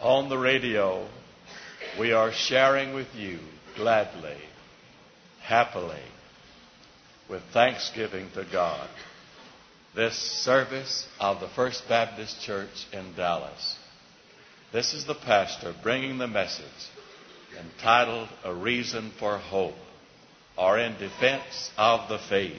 On the radio, we are sharing with you gladly, happily, with thanksgiving to God, this service of the First Baptist Church in Dallas. This is the pastor bringing the message entitled A Reason for Hope, or In Defense of the Faith.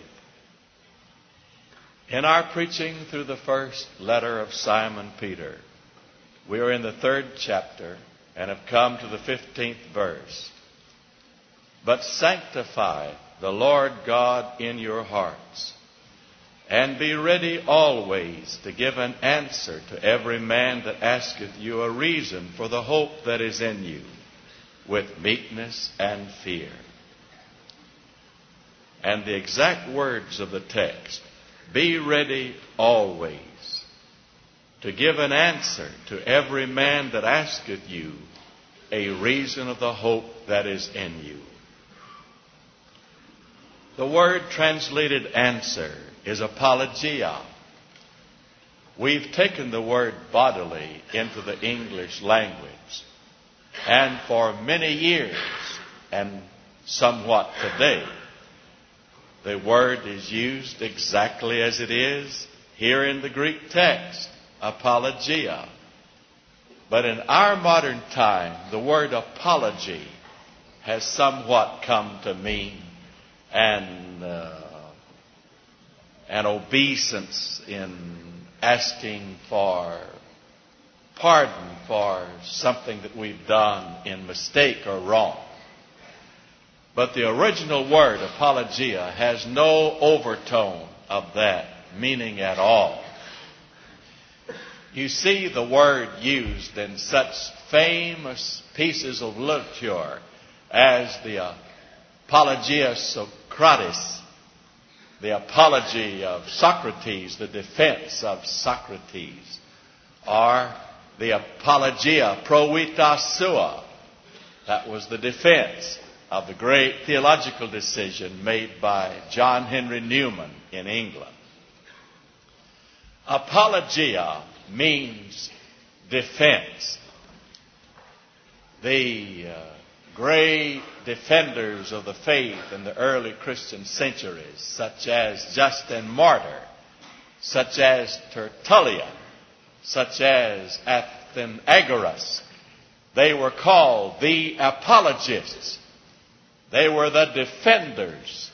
In our preaching through the first letter of Simon Peter, we are in the 3rd chapter and have come to the 15th verse. But sanctify the Lord God in your hearts, and be ready always to give an answer to every man that asketh you a reason for the hope that is in you, with meekness and fear. And the exact words of the text, be ready always to give an answer to every man that asketh you a reason of the hope that is in you. The word translated answer is apologia. We've taken the word bodily into the English language, and for many years, and somewhat today, the word is used exactly as it is here in the Greek text, apologia. But in our modern time, the word apology has somewhat come to mean an obeisance in asking for pardon for something that we've done in mistake or wrong. But the original word, apologia, has no overtone of that meaning at all. You see the word used in such famous pieces of literature as the Apologia Socrates, the apology of Socrates, the defense of Socrates, or the Apologia Pro Vita Sua. That was the defense of the great theological decision made by John Henry Newman in England. Apologia means defense. The great defenders of the faith in the early Christian centuries, such as Justin Martyr, such as Tertullian, such as Athenagoras, they were called the apologists. They were the defenders.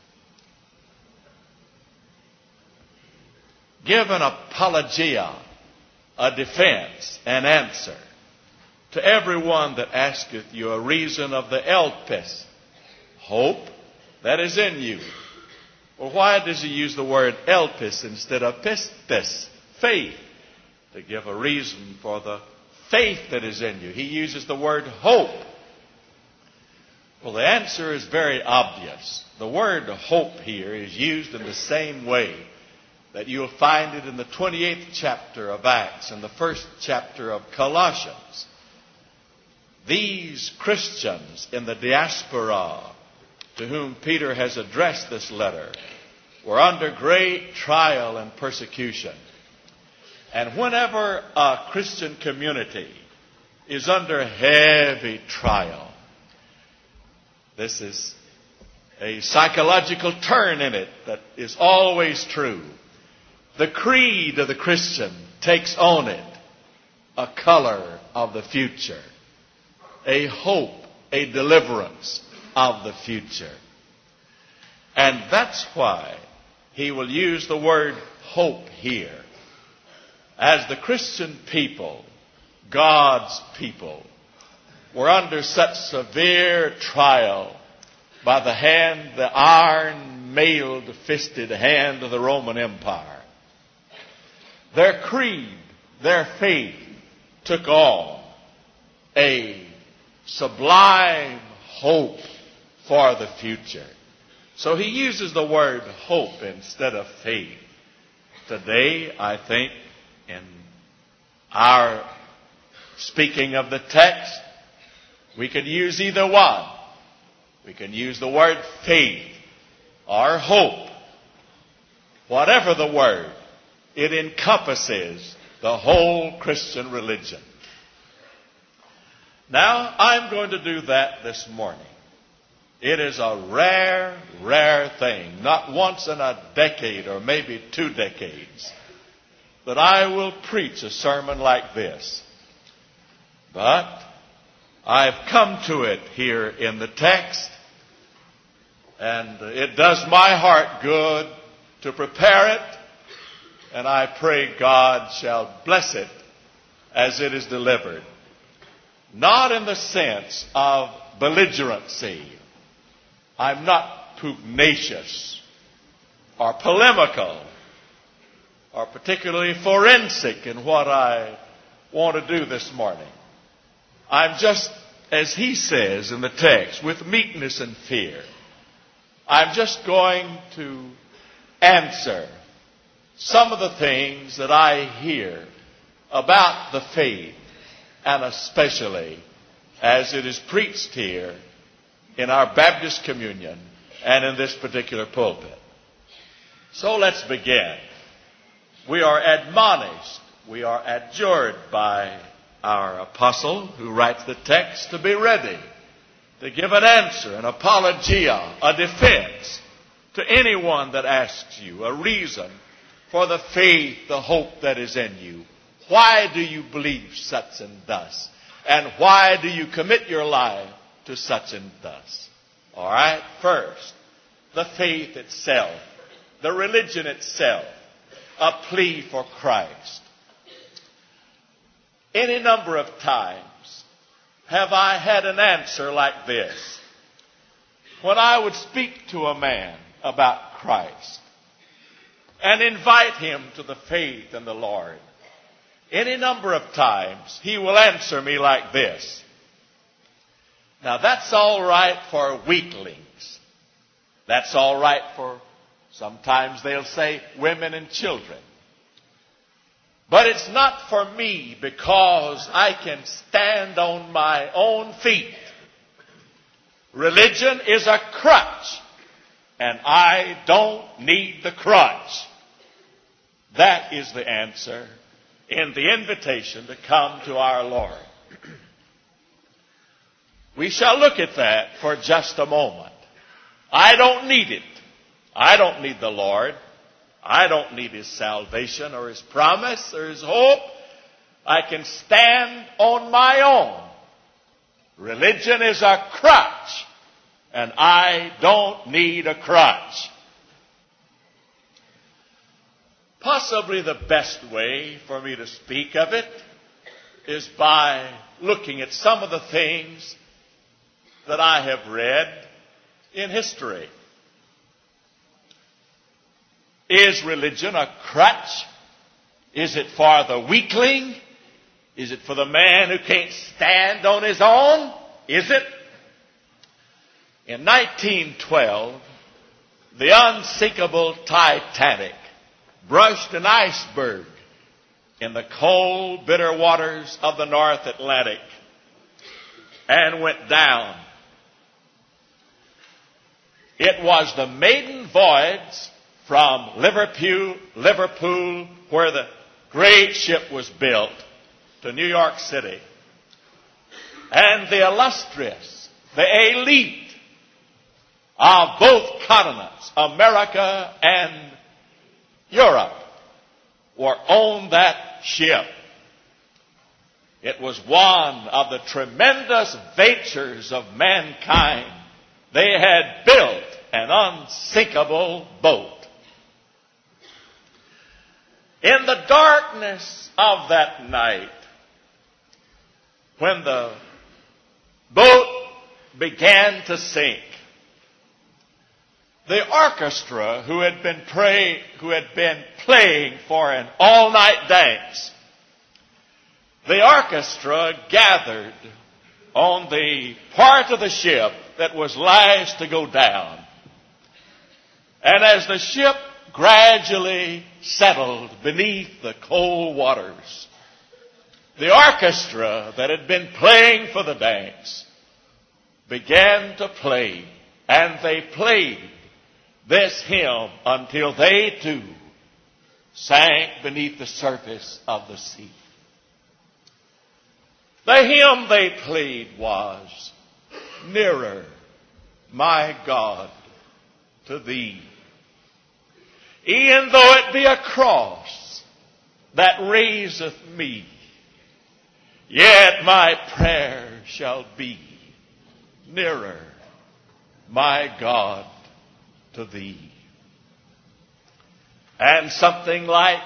Give an apologia, a defense, an answer to everyone that asketh you a reason of the elpis, hope that is in you. Well, why does he use the word elpis instead of pistis, faith, to give a reason for the faith that is in you? He uses the word hope. Well, the answer is very obvious. The word hope here is used in the same way that you'll find it in the 28th chapter of Acts and the 1st chapter of Colossians. These Christians in the diaspora to whom Peter has addressed this letter were under great trial and persecution. And whenever a Christian community is under heavy trial, this is a psychological turn in it that is always true. The creed of the Christian takes on it a color of the future, a hope, a deliverance of the future. And that's why he will use the word hope here. As the Christian people, God's people, were under such severe trial by the iron mailed fisted hand of the Roman Empire, their creed, their faith took on a sublime hope for the future. So he uses the word hope instead of faith. Today, I think, in our speaking of the text, we can use either one. We can use the word faith or hope. Whatever the word, it encompasses the whole Christian religion. Now, I'm going to do that this morning. It is a rare, rare thing, not once in a decade or maybe 2 decades, that I will preach a sermon like this. But I've come to it here in the text, and it does my heart good to prepare it, and I pray God shall bless it as it is delivered. Not in the sense of belligerency. I'm not pugnacious or polemical or particularly forensic in what I want to do this morning. I'm just, as he says in the text, with meekness and fear. I'm just going to answer some of the things that I hear about the faith, and especially as it is preached here in our Baptist communion and in this particular pulpit. So let's begin. We are admonished, we are adjured by our apostle who writes the text to be ready to give an answer, an apologia, a defense to anyone that asks you, a reason for the faith, the hope that is in you. Why do you believe such and thus? And why do you commit your life to such and thus? All right, first, the faith itself, the religion itself, a plea for Christ. Any number of times have I had an answer like this. When I would speak to a man about Christ and invite him to the faith in the Lord, any number of times he will answer me like this. Now that's all right for weaklings. That's all right for, sometimes they'll say, women and children. But it's not for me, because I can stand on my own feet. Religion is a crutch, and I don't need the crutch. That is the answer in the invitation to come to our Lord. We shall look at that for just a moment. I don't need it. I don't need the Lord. I don't need His salvation or His promise or His hope. I can stand on my own. Religion is a crutch, and I don't need a crutch. Possibly the best way for me to speak of it is by looking at some of the things that I have read in history. Is religion a crutch? Is it for the weakling? Is it for the man who can't stand on his own? Is it? In 1912, the unsinkable Titanic brushed an iceberg in the cold, bitter waters of the North Atlantic and went down. It was the maiden voyage from Liverpool, where the great ship was built, to New York City. And the illustrious, the elite of both continents, America and Europe, were on that ship. It was one of the tremendous ventures of mankind. They had built an unsinkable boat. In the darkness of that night, when the boat began to sink, the orchestra who had been playing for an all-night dance, the orchestra gathered on the part of the ship that was last to go down. And as the ship gradually settled beneath the cold waters, the orchestra that had been playing for the dance began to play, and they played this hymn until they too sank beneath the surface of the sea. The hymn they played was, "Nearer, my God, to thee." E'en though it be a cross that raiseth me, yet my prayer shall be, "Nearer, my God, to thee." And something like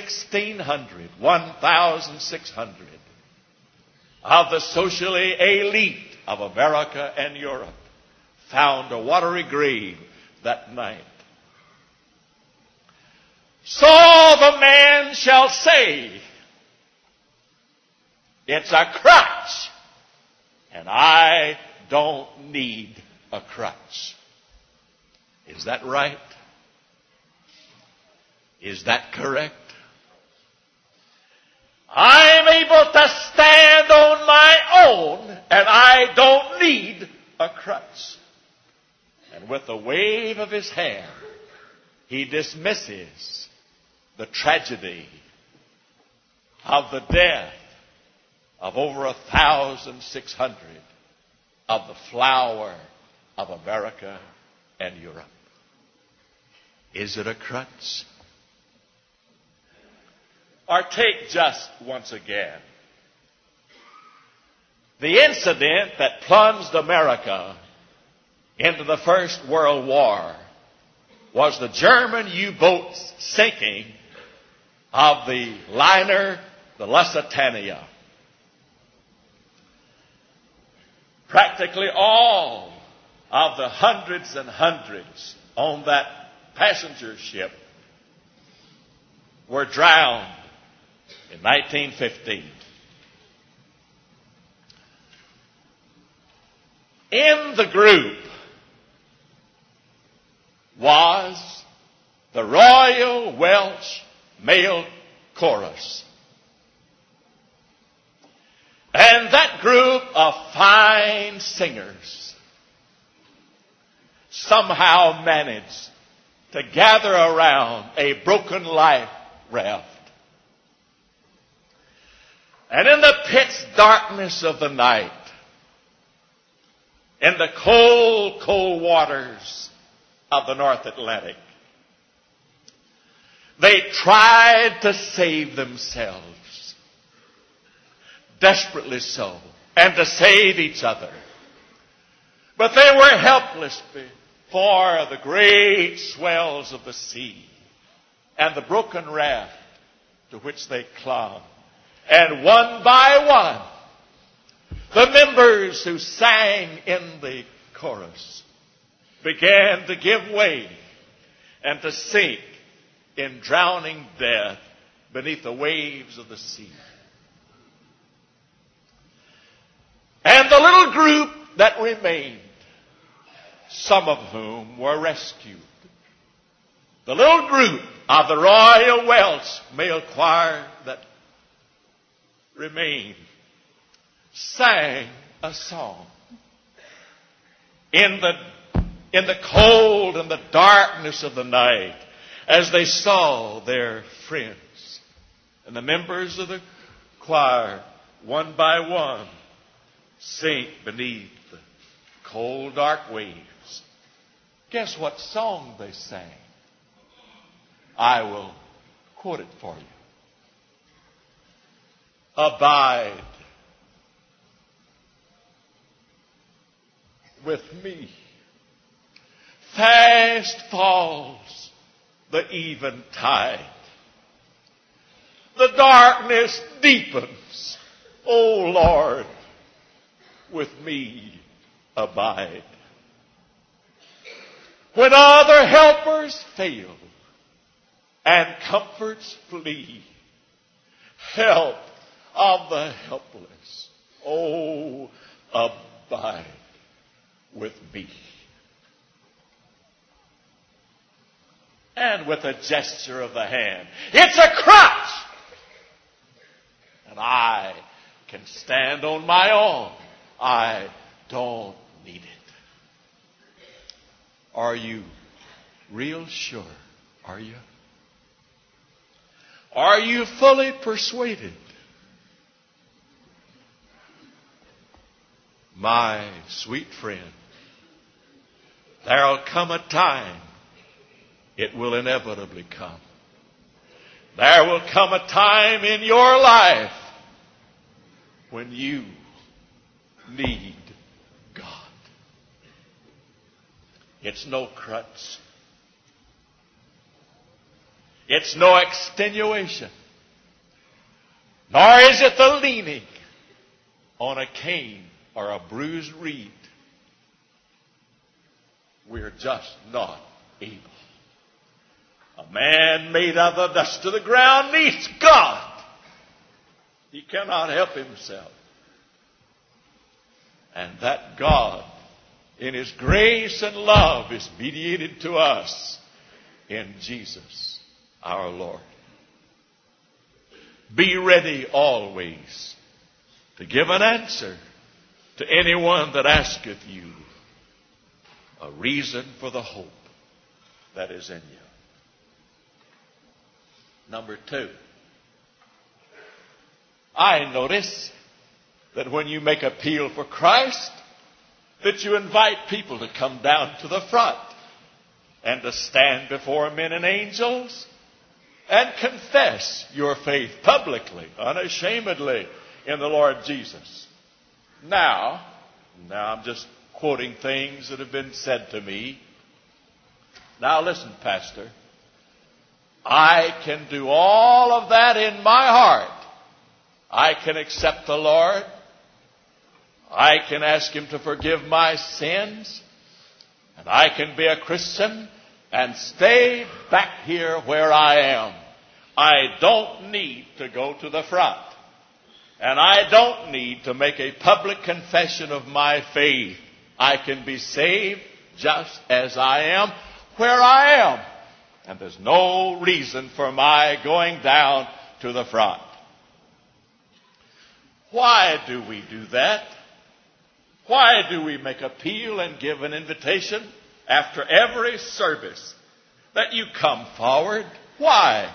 1,600 of the socially elite of America and Europe found a watery grave that night. So the man shall say, "It's a crutch, and I don't need a crutch." Is that right? Is that correct? I'm able to stand on my own, and I don't need a crutch. And with a wave of his hand, he dismisses the tragedy of the death of over 1,600 of the flower of America and Europe. Is it a crutch? Or take just once again the incident that plunged America into the First World War was the German U-boats sinking of the liner, the Lusitania. Practically all of the hundreds and hundreds on that passenger ship were drowned in 1915. In the group was the Royal Welsh Male Chorus. And that group of fine singers somehow managed to gather around a broken life raft. And in the pitch darkness of the night, in the cold, cold waters of the North Atlantic, they tried to save themselves, desperately so, and to save each other. But they were helpless before the great swells of the sea and the broken raft to which they clung. And one by one, the members who sang in the chorus began to give way and to sink in drowning death beneath the waves of the sea. And the little group that remained, some of whom were rescued, the little group of the Royal Welsh Male Choir that remained, sang a song. In the cold and the darkness of the night, as they saw their friends and the members of the choir, one by one, sink beneath the cold, dark waves. Guess what song they sang? I will quote it for you. Abide with me. Fast falls the eventide. The darkness deepens. O Lord, with me abide. When other helpers fail and comforts flee, help of the helpless, oh, abide with me. And with a gesture of the hand, it's a crutch! And I can stand on my own. I don't need it. Are you real sure? Are you? Are you fully persuaded My sweet friend, there'll come a time, it will inevitably come. There will come a time in your life when you need God. It's no crutch. It's no extenuation. Nor is it the leaning on a cane or a bruised reed. We're just not able. A man made of the dust of the ground needs God. He cannot help himself. And that God, in His grace and love, is mediated to us in Jesus our Lord. Be ready always to give an answer to anyone that asketh you a reason for the hope that is in you. Number 2, I notice that when you make appeal for Christ, that you invite people to come down to the front and to stand before men and angels and confess your faith publicly, unashamedly in the Lord Jesus. Now I'm just quoting things that have been said to me. Now listen, Pastor. I can do all of that in my heart. I can accept the Lord. I can ask Him to forgive my sins. And I can be a Christian and stay back here where I am. I don't need to go to the front. And I don't need to make a public confession of my faith. I can be saved just as I am, where I am. And there's no reason for my going down to the front. Why do we do that? Why do we make appeal and give an invitation after every service that you come forward? Why?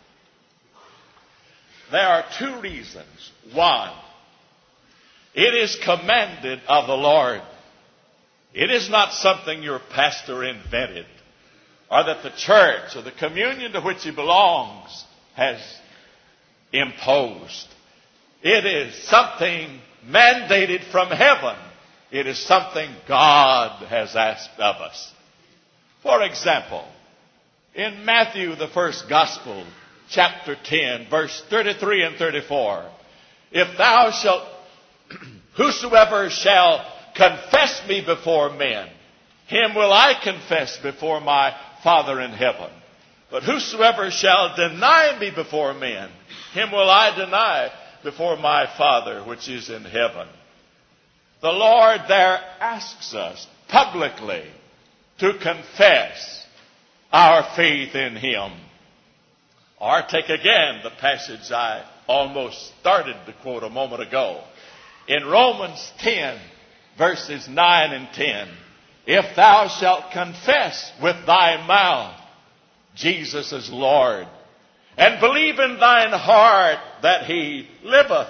There are 2 reasons. 1, it is commanded of the Lord. It is not something your pastor invented or that the church or the communion to which he belongs has imposed. It is something mandated from heaven. It is something God has asked of us. For example, in Matthew, the first gospel, chapter 10, verse 33 and 34, if thou shalt, whosoever shall confess me before men, him will I confess before my Father in heaven. But whosoever shall deny me before men, him will I deny before my Father which is in heaven. The Lord there asks us publicly to confess our faith in Him. Or take again the passage I almost started to quote a moment ago. In Romans 10, verses 9 and 10, if thou shalt confess with thy mouth Jesus is Lord, and believe in thine heart that He liveth,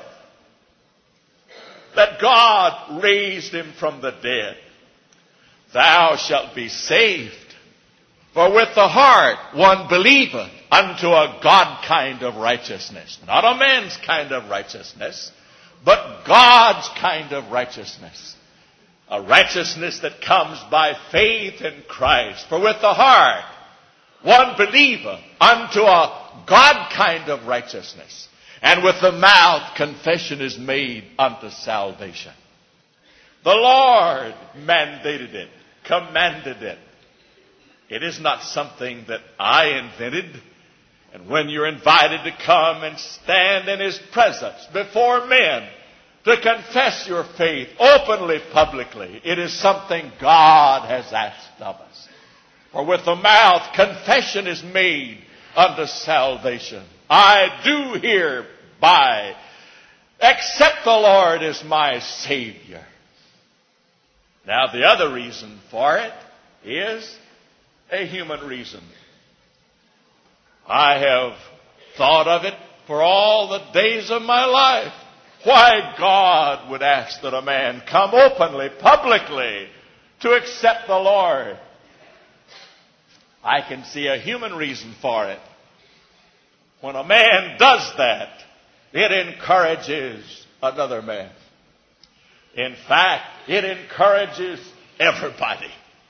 that God raised Him from the dead, thou shalt be saved. For with the heart one believeth unto a God kind of righteousness. Not a man's kind of righteousness, but God's kind of righteousness. A righteousness that comes by faith in Christ. For with the heart one believeth unto a God kind of righteousness. And with the mouth confession is made unto salvation. The Lord mandated it, commanded it. It is not something that I invented. And when you're invited to come and stand in His presence before men to confess your faith openly, publicly, it is something God has asked of us. For with the mouth confession is made unto salvation. I do hereby accept the Lord as my Savior. Now the other reason for it is a human reason. I have thought of it for all the days of my life. why God would ask that a man come openly, publicly, to accept the Lord. I can see a human reason for it. When a man does that, it encourages another man. In fact, it encourages everybody.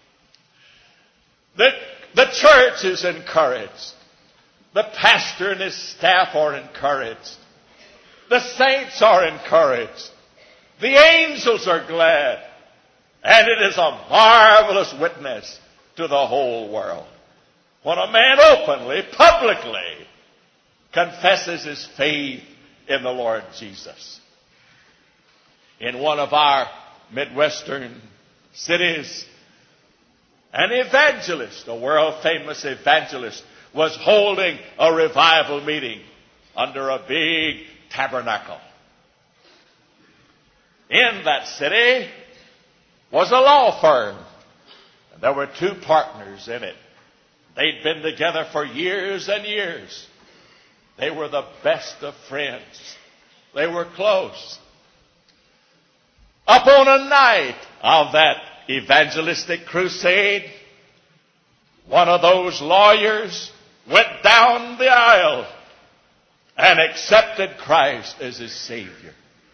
The church is encouraged. The pastor and his staff are encouraged. The saints are encouraged. The angels are glad. And it is a marvelous witness to the whole world when a man openly, publicly confesses his faith in the Lord Jesus. In one of our Midwestern cities, an evangelist, a world-famous evangelist, was holding a revival meeting under a big tabernacle. In that city was a law firm. And there were two partners in it. They'd been together for years and years. They were the best of friends. They were close. Upon a night of that evangelistic crusade, one of those lawyers went down the aisle and accepted Christ as his Savior,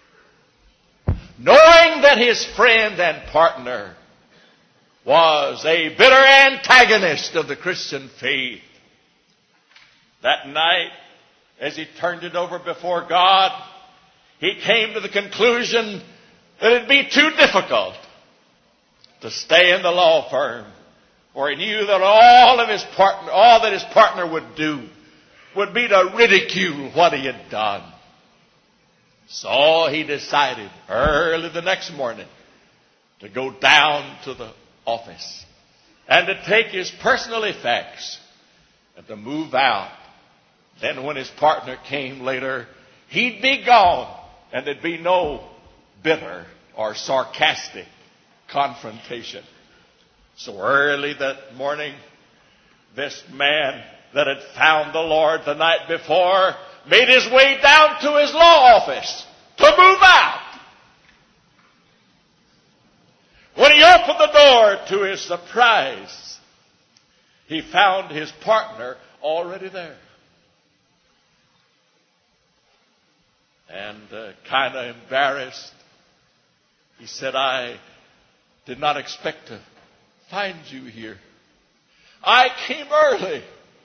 knowing that his friend and partner was a bitter antagonist of the Christian faith. That night, as he turned it over before God, he came to the conclusion that it'd be too difficult to stay in the law firm, for he knew that all that his partner would do would be to ridicule what he had done. So he decided early the next morning to go down to the office and to take his personal effects and to move out. Then when his partner came later, he'd be gone and there'd be no bitter or sarcastic confrontation. So early that morning, this man that had found the Lord the night before made his way down to his law office to move out. When he opened the door, to his surprise, he found his partner already there. And kind of embarrassed, he said, "I did not expect to find you here. I came early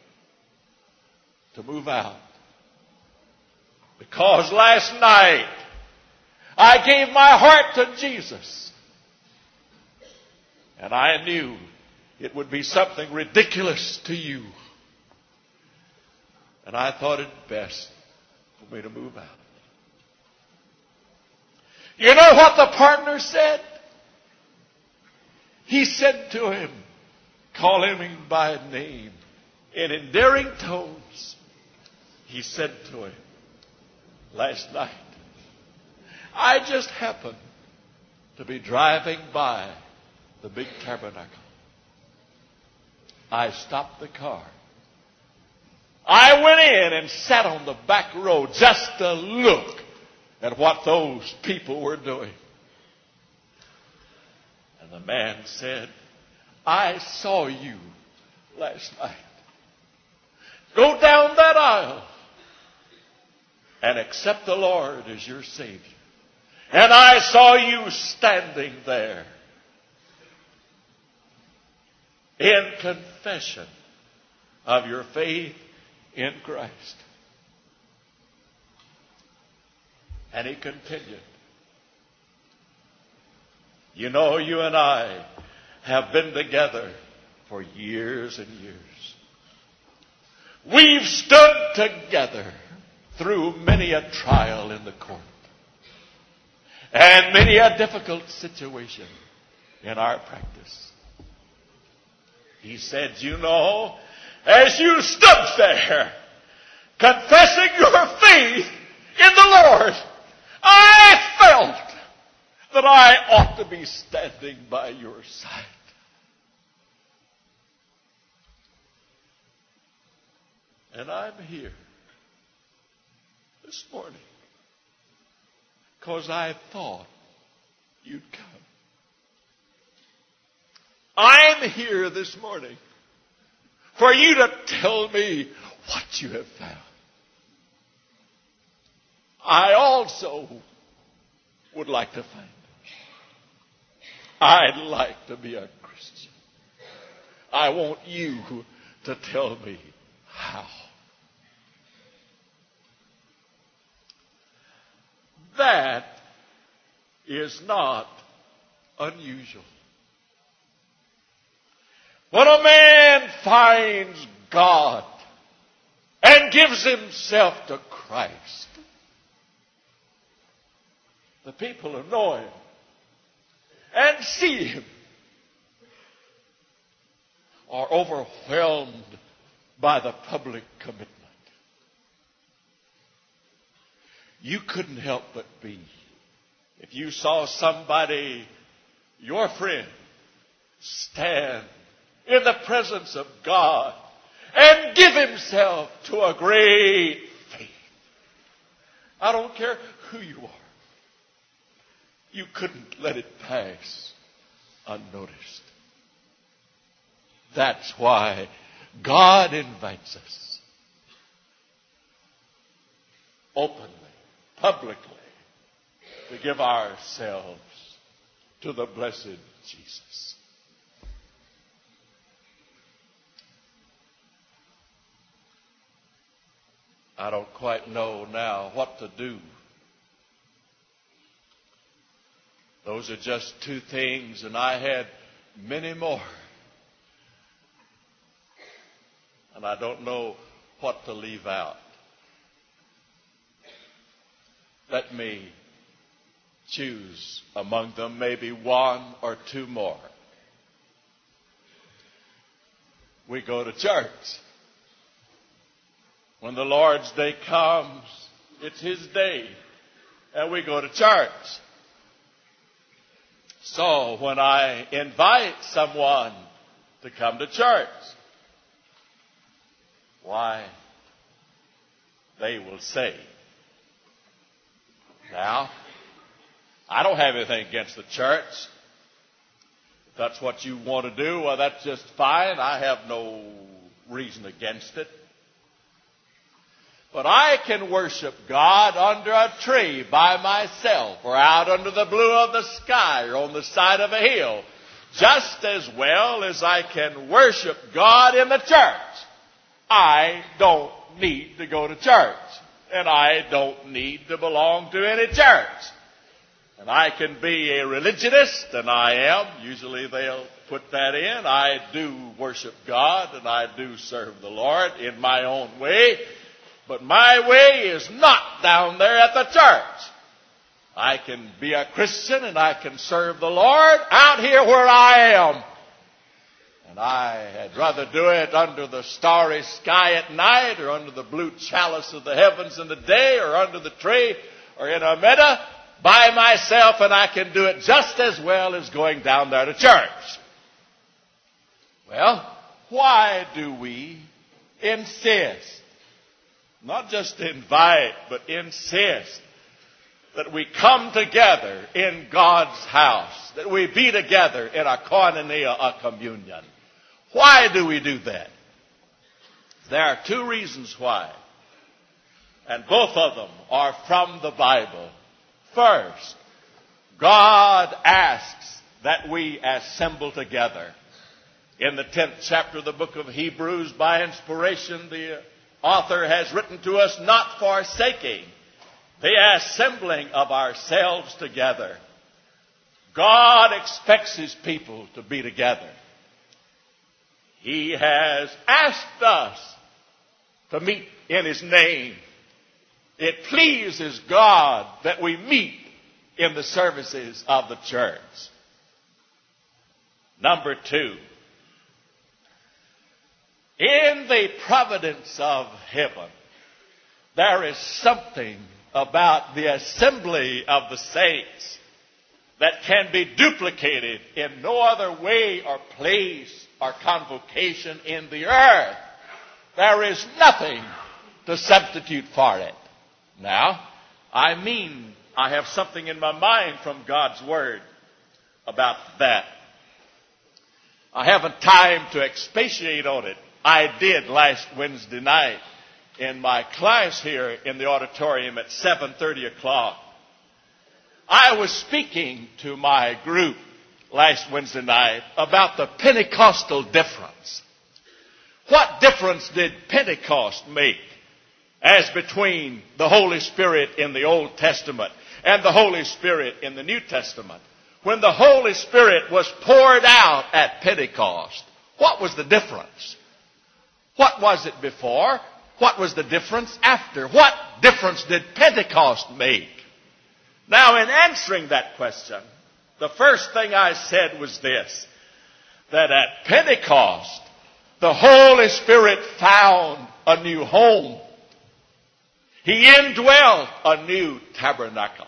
to move out because last night I gave my heart to Jesus. And I knew it would be something ridiculous to you. And I thought it best for me to move out." You know what the partner said? He said to him, calling him by name, in endearing tones, he said to him, "Last night, I just happened to be driving by the big tabernacle. I stopped the car. I went in and sat on the back row just to look at what those people were doing. And the man said, I saw you last night go down that aisle and accept the Lord as your Savior. And I saw you standing there in confession of your faith in Christ." And he continued, "You know, you and I have been together for years and years. We've stood together through many a trial in the court and many a difficult situation in our practice." He said, "You know, as you stood there confessing your faith in the Lord, I felt that I ought to be standing by your side. And I'm here this morning because I thought you'd come. I'm here this morning for you to tell me what you have found. I also would like to find it. I'd like to be a Christian. I want you to tell me how. That is not unusual. When a man finds God and gives himself to Christ, the people who know him and see him are overwhelmed by the public commitment. You couldn't help but be if you saw somebody, your friend, stand in the presence of God and give himself to a great faith. I don't care who you are. You couldn't let it pass unnoticed. That's why God invites us openly, publicly, to give ourselves to the blessed Jesus. I don't quite know now what to do. Those are just two things, and I had many more. And I don't know what to leave out. Let me choose among them maybe one or two more. We go to church. When the Lord's day comes, it's His day, and we go to church. So when I invite someone to come to church, why, they will say, now, I don't have anything against the church. If that's what you want to do, well, that's just fine. I have no reason against it. But I can worship God under a tree by myself, or out under the blue of the sky, or on the side of a hill, just as well as I can worship God in the church. I don't need to go to church, and I don't need to belong to any church. And I can be a religionist, and I am. Usually they'll put that in. I do worship God, and I do serve the Lord in my own way. But my way is not down there at the church. I can be a Christian and I can serve the Lord out here where I am. And I had rather do it under the starry sky at night, or under the blue chalice of the heavens in the day, or under the tree, or in a meadow by myself, and I can do it just as well as going down there to church. Well, why do we insist? Not just invite, but insist that we come together in God's house, that we be together in a koinonia, a communion. Why do we do that? There are two reasons why, and both of them are from the Bible. First, God asks that we assemble together. In the 10th chapter of the book of Hebrews, by inspiration, the author has written to us, not forsaking the assembling of ourselves together. God expects His people to be together. He has asked us to meet in His name. It pleases God that we meet in the services of the church. Number two, in the providence of heaven, there is something about the assembly of the saints that can be duplicated in no other way or place or convocation in the earth. There is nothing to substitute for it. Now, I mean I have something in my mind from God's Word about that. I haven't time to expatiate on it. I did last Wednesday night in my class here in the auditorium at 7:30 o'clock. I was speaking to my group last Wednesday night about the Pentecostal difference. What difference did Pentecost make as between the Holy Spirit in the Old Testament and the Holy Spirit in the New Testament? When the Holy Spirit was poured out at Pentecost, what was the difference? What was it before? What was the difference after? What difference did Pentecost make? Now, in answering that question, the first thing I said was this, that at Pentecost, the Holy Spirit found a new home. He indwelt a new tabernacle.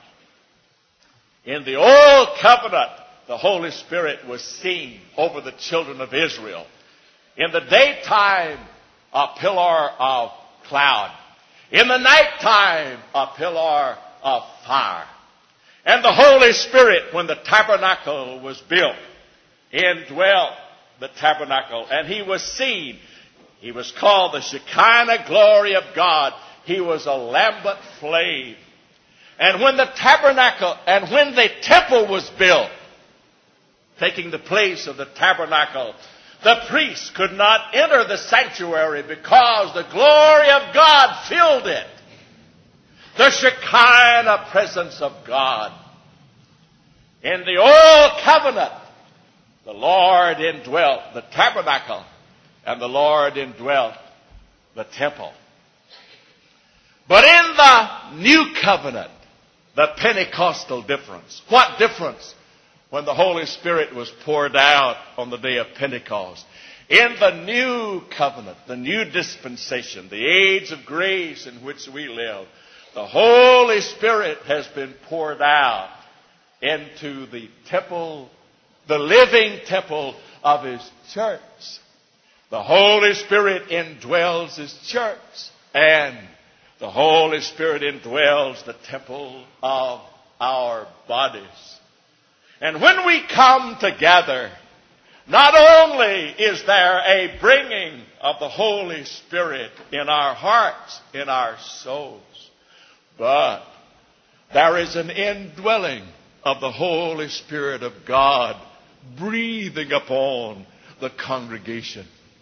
In the Old Covenant, the Holy Spirit was seen over the children of Israel. In the daytime, a pillar of cloud. In the nighttime, a pillar of fire. And the Holy Spirit, when the tabernacle was built, indwelt the tabernacle. And He was seen. He was called the Shekinah glory of God. He was a lambent flame. And when the tabernacle, and when the temple was built, taking the place of the tabernacle, the priests could not enter the sanctuary because the glory of God filled it. The Shekinah presence of God. In the Old Covenant, the Lord indwelt the tabernacle and the Lord indwelt the temple. But in the New Covenant, the Pentecostal difference. What difference when the Holy Spirit was poured out on the day of Pentecost? In the New Covenant, the new dispensation, the age of grace in which we live, the Holy Spirit has been poured out into the temple, the living temple of His church. The Holy Spirit indwells His church, and the Holy Spirit indwells the temple of our bodies. And when we come together, not only is there a bringing of the Holy Spirit in our hearts, in our souls, but there is an indwelling of the Holy Spirit of God breathing upon the congregation.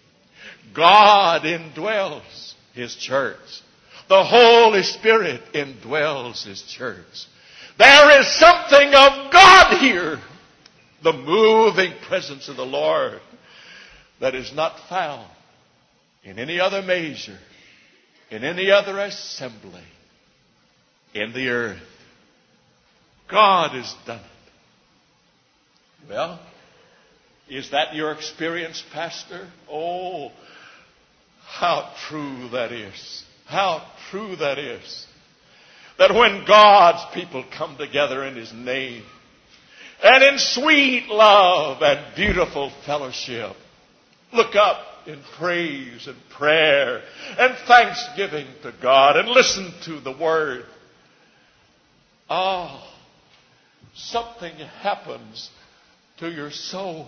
God indwells His church. The Holy Spirit indwells His church. There is something of God here, the moving presence of the Lord, that is not found in any other measure, in any other assembly in the earth. God has done it. Well, is that your experience, Pastor? Oh, how true that is. How true that is. That when God's people come together in His name, and in sweet love and beautiful fellowship, look up in praise and prayer and thanksgiving to God and listen to the Word. Oh, something happens to your soul.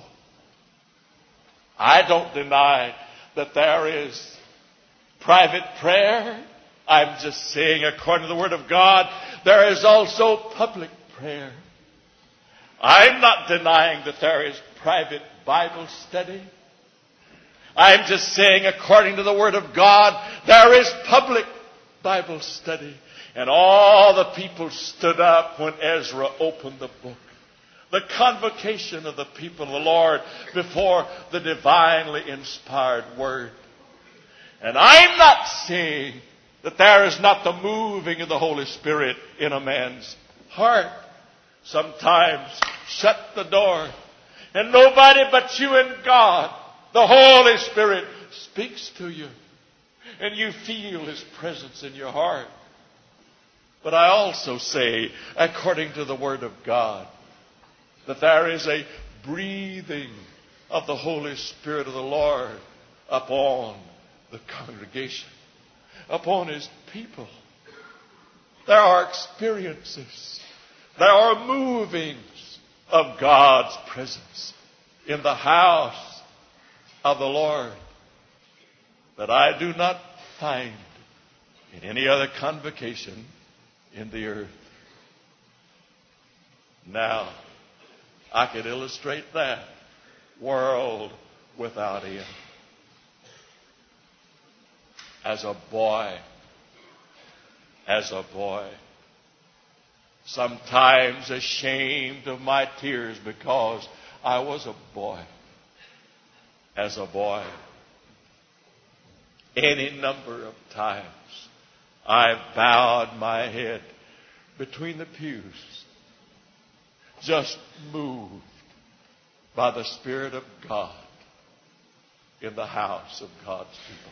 I don't deny that there is private prayer. I'm just saying, according to the Word of God, there is also public prayer. I'm not denying that there is private Bible study. I'm just saying, according to the Word of God, there is public Bible study. And all the people stood up when Ezra opened the book. The convocation of the people of the Lord before the divinely inspired Word. And I'm not saying that there is not the moving of the Holy Spirit in a man's heart. Sometimes shut the door and nobody but you and God, the Holy Spirit, speaks to you. And you feel His presence in your heart. But I also say, according to the Word of God, that there is a breathing of the Holy Spirit of the Lord upon the congregation, upon His people. There are experiences There are movings of God's presence in the house of the Lord that I do not find in any other convocation in the earth. Now, I could illustrate that world without end. As a boy, sometimes ashamed of my tears because I was a boy. As a boy, any number of times I bowed my head between the pews, just moved by the Spirit of God in the house of God's people.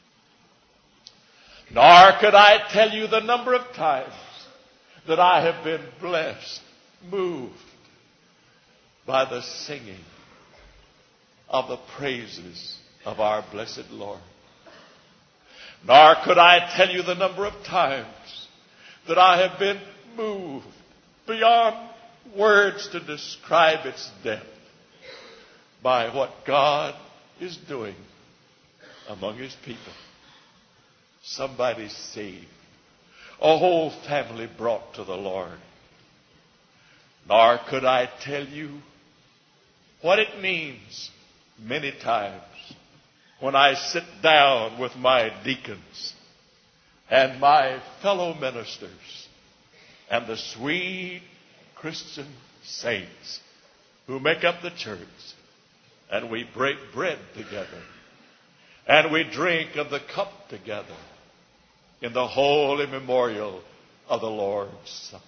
Nor could I tell you the number of times that I have been blessed, moved by the singing of the praises of our blessed Lord. Nor could I tell you the number of times that I have been moved beyond words to describe its depth by what God is doing among His people. Somebody saved. A whole family brought to the Lord. Nor could I tell you what it means many times when I sit down with my deacons and my fellow ministers and the sweet Christian saints who make up the church, and we break bread together and we drink of the cup together in the holy memorial of the Lord's Supper.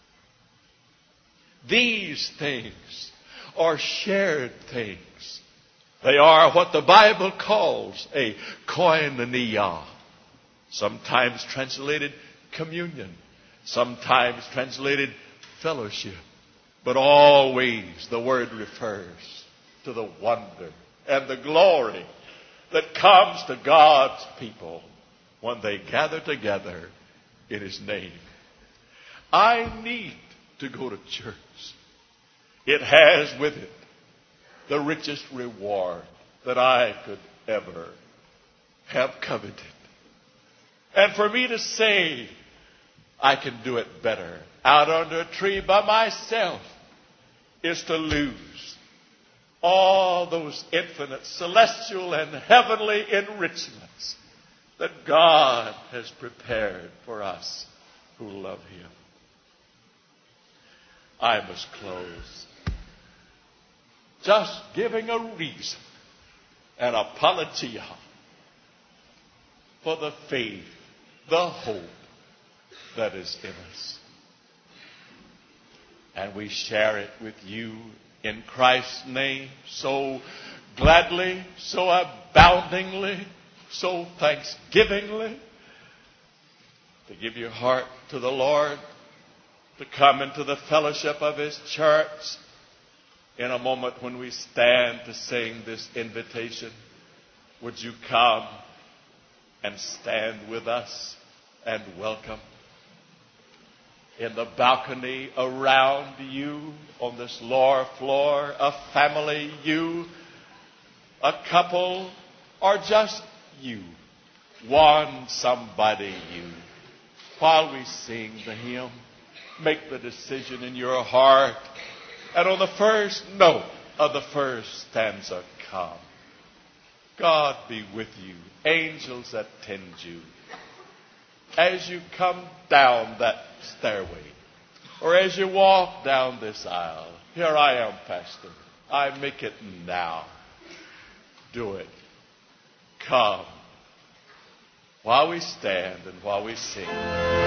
These things are shared things. They are what the Bible calls a koinonia, sometimes translated communion, sometimes translated fellowship, but always the word refers to the wonder and the glory that comes to God's people when they gather together in His name. I need to go to church. It has with it the richest reward that I could ever have coveted. And for me to say I can do it better out under a tree by myself is to lose all those infinite celestial and heavenly enrichments that God has prepared for us who love Him. I must close just giving a reason, an apologia for the faith, the hope that is in us. And we share it with you in Christ's name so gladly, so aboundingly, so thanksgivingly. To give your heart to the Lord, to come into the fellowship of His church. In a moment when we stand to sing this invitation, would you come and stand with us and welcome? In the balcony around you, on this lower floor, a family, you, a couple, or just you, one somebody, you. While we sing the hymn, make the decision in your heart, and on the first note of the first stanza, come. God be with you. Angels attend you. As you come down that stairway, or as you walk down this aisle, here I am, Pastor. I make it now. Do it. Come. While we stand and while we sing.